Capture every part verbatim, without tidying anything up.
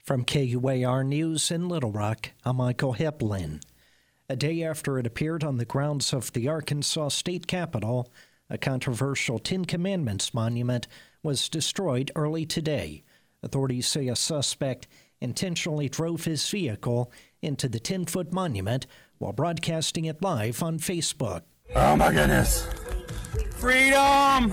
From K U A R News in Little Rock, I'm Michael Heplin. A day after it appeared on the grounds of the Arkansas State Capitol, a controversial Ten Commandments monument was destroyed early today. Authorities say a suspect intentionally drove his vehicle into the ten-foot monument while broadcasting it live on Facebook. Oh my goodness. Freedom!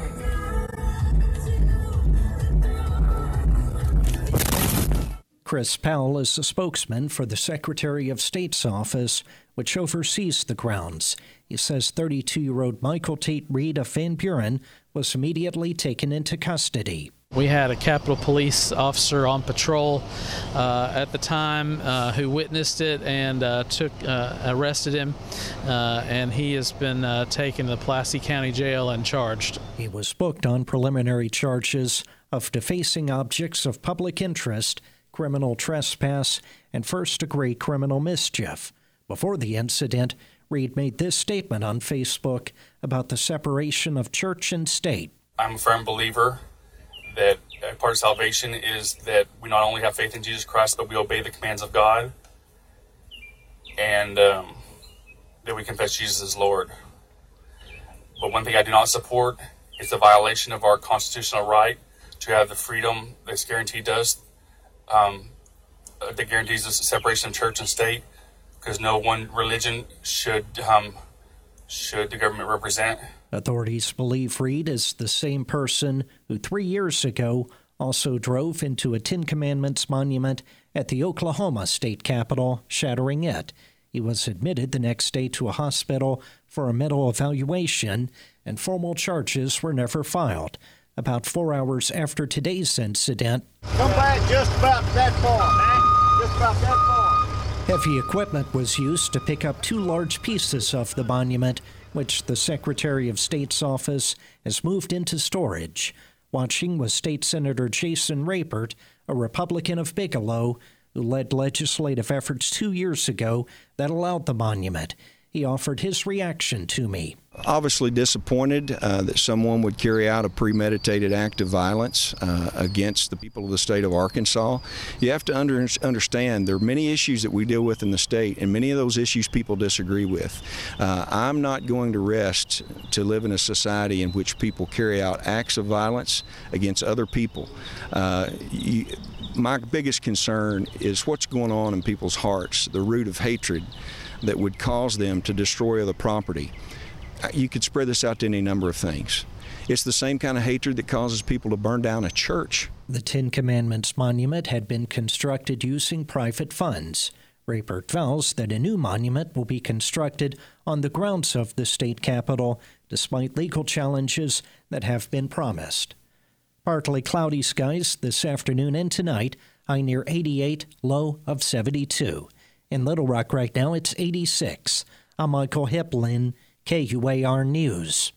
Chris Powell is the spokesman for the Secretary of State's office, which oversees the grounds. He says thirty-two-year-old Michael Tate Reed of Van Buren was immediately taken into custody. We had a Capitol Police officer on patrol uh, at the time uh, who witnessed it and uh, took uh, arrested him, uh, and he has been uh, taken to the Pulaski County Jail and charged. He was booked on preliminary charges of defacing objects of public interest, criminal trespass, and first-degree criminal mischief. Before the incident, Reed made this statement on Facebook about the separation of church and state. I'm a firm believer that part of salvation is that we not only have faith in Jesus Christ, but we obey the commands of God, and um, that we confess Jesus as Lord. But one thing I do not support is the violation of our constitutional right to have the freedom that's guaranteed to us, um, that guarantees us the separation of church and state, because no one religion should um, should the government represent. Authorities believe Reed is the same person who three years ago also drove into a Ten Commandments monument at the Oklahoma State Capitol, shattering it. He was admitted the next day to a hospital for a mental evaluation, and formal charges were never filed. About four hours after today's incident, come back just about that far, man. Just about that far. Heavy equipment was used to pick up two large pieces of the monument, which the Secretary of State's office has moved into storage. Watching was State Senator Jason Rapert, a Republican of Bigelow, who led legislative efforts two years ago that allowed the monument. He offered his reaction to me. Obviously disappointed uh, that someone would carry out a premeditated act of violence uh, against the people of the state of Arkansas. You have to under, understand there are many issues that we deal with in the state, and many of those issues people disagree with. Uh, I'm not going to rest to live in a society in which people carry out acts of violence against other people. Uh, you, my biggest concern is what's going on in people's hearts, the root of hatred that would cause them to destroy other property. You could spread this out to any number of things. It's the same kind of hatred that causes people to burn down a church. The Ten Commandments monument had been constructed using private funds. Rapert vows that a new monument will be constructed on the grounds of the state capitol, despite legal challenges that have been promised. Partly cloudy skies this afternoon and tonight, high near eighty-eight, low of seventy-two. In Little Rock right now, it's eighty-six. I'm Michael Heplin, K U A R News.